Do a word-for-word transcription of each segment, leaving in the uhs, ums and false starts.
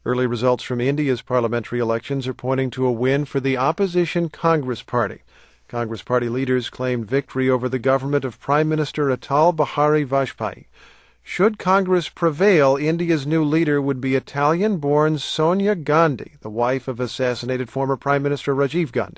Early results from India's parliamentary elections are pointing to a win for the opposition Congress Party. Congress Party leaders claimed victory over the government of Prime Minister Atal Bihari Vajpayee. Should Congress prevail, India's new leader would be Italian-born Sonia Gandhi, the wife of assassinated former Prime Minister Rajiv Gandhi.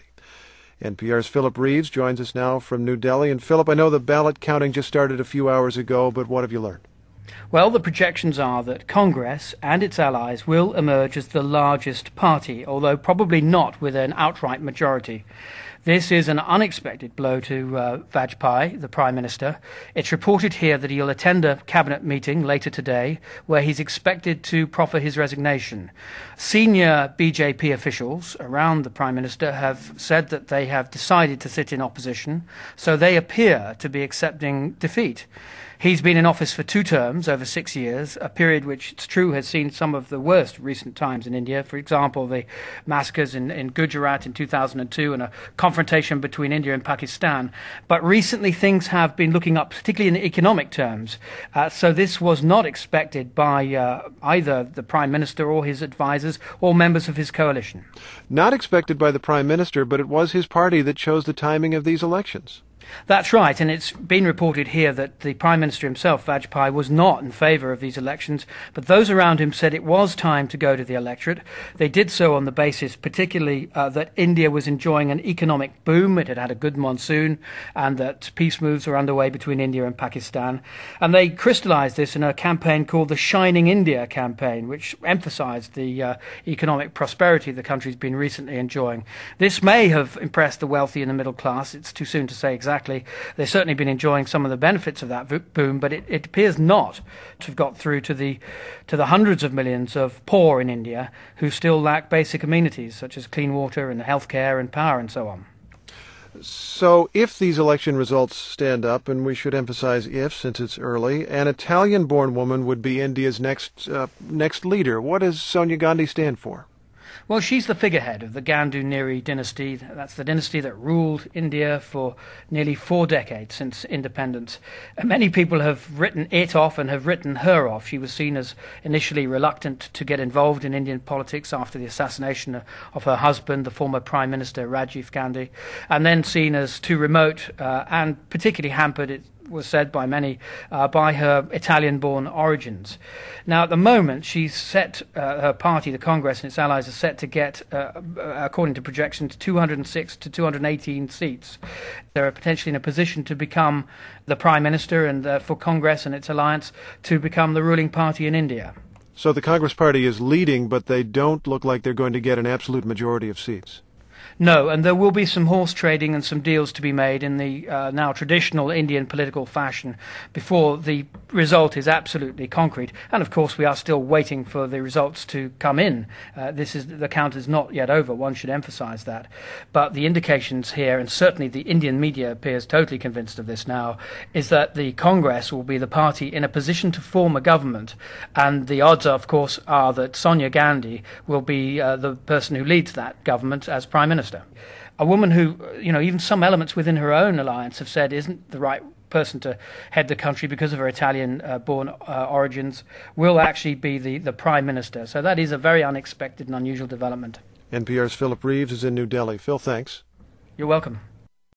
N P R's Philip Reeves joins us now from New Delhi. And Philip, I know the ballot counting just started a few hours ago, but what have you learned? Well, the projections are that Congress and its allies will emerge as the largest party, although probably not with an outright majority. This is an unexpected blow to uh, Vajpayee, the Prime Minister. It's reported here that he'll attend a cabinet meeting later today where he's expected to proffer his resignation. Senior B J P officials around the Prime Minister have said that they have decided to sit in opposition, so they appear to be accepting defeat. He's been in office for two terms over six years, a period which, it's true, has seen some of the worst recent times in India. For example, the massacres in, in Gujarat in two thousand two and a confrontation between India and Pakistan. But recently things have been looking up, particularly in economic terms. Uh, so this was not expected by uh, either the Prime Minister or his advisers or members of his coalition. Not expected by the Prime Minister, but it was his party that chose the timing of these elections. That's right, and it's been reported here that the Prime Minister himself, Vajpayee, was not in favour of these elections, but those around him said it was time to go to the electorate. They did so on the basis particularly uh, that India was enjoying an economic boom, it had had a good monsoon, and that peace moves were underway between India and Pakistan. And they crystallised this in a campaign called the Shining India campaign, which emphasised the uh, economic prosperity the country's been recently enjoying. This may have impressed the wealthy and the middle class, it's too soon to say exactly. They've certainly been enjoying some of the benefits of that boom, but it, it appears not to have got through to the to the hundreds of millions of poor in India who still lack basic amenities such as clean water and healthcare and power and so on. So if these election results stand up, and we should emphasize if since it's early, an Italian-born woman would be India's next uh, next leader. What does Sonia Gandhi stand for? Well, she's the figurehead of the Gandhi-Neri dynasty. That's the dynasty that ruled India for nearly four decades since independence. And many people have written it off and have written her off. She was seen as initially reluctant to get involved in Indian politics after the assassination of her husband, the former Prime Minister Rajiv Gandhi, and then seen as too remote uh, and particularly hampered, it was said by many, uh, by her Italian-born origins. Now, at the moment, she's set, uh, her party, the Congress and its allies, are set to get, uh, according to projections, two hundred six to two hundred eighteen seats. They're potentially in a position to become the Prime Minister and uh, for Congress and its alliance to become the ruling party in India. So the Congress Party is leading, but they don't look like they're going to get an absolute majority of seats. No, and there will be some horse trading and some deals to be made in the uh, now traditional Indian political fashion before the result is absolutely concrete. And of course, we are still waiting for the results to come in. Uh, this is the count is not yet over. One should emphasise that. But the indications here, and certainly the Indian media appears totally convinced of this now, is that the Congress will be the party in a position to form a government. And the odds, of course, are that Sonia Gandhi will be uh, the person who leads that government as Prime Minister. A woman who, you know, even some elements within her own alliance have said isn't the right person to head the country because of her Italian-born uh, uh, origins, will actually be the, the Prime Minister. So that is a very unexpected and unusual development. N P R's Philip Reeves is in New Delhi. Phil, thanks. You're welcome.